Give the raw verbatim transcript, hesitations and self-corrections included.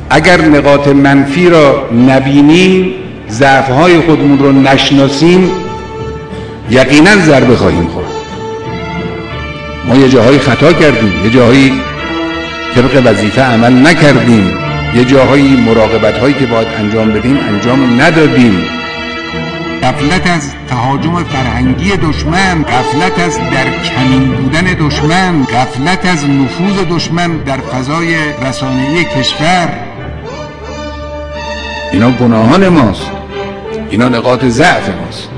اگر نقاط منفی را نبینیم، ضعف‌های خودمون رو نشناسیم، یقینا ضربه خواهیم خورد. ما یه جاهایی خطا کردیم، یه جاهایی طبق وظیفه عمل نکردیم، یه جاهایی مراقبت‌هایی که باید انجام بدیم انجام ندادیم. غفلت از تهاجم فرهنگی دشمن، غفلت از در کمین بودن دشمن، غفلت از نفوذ دشمن در فضای رسانه‌ای کشور، اینا گناهان ماست، اینا نقاط ضعف ماست.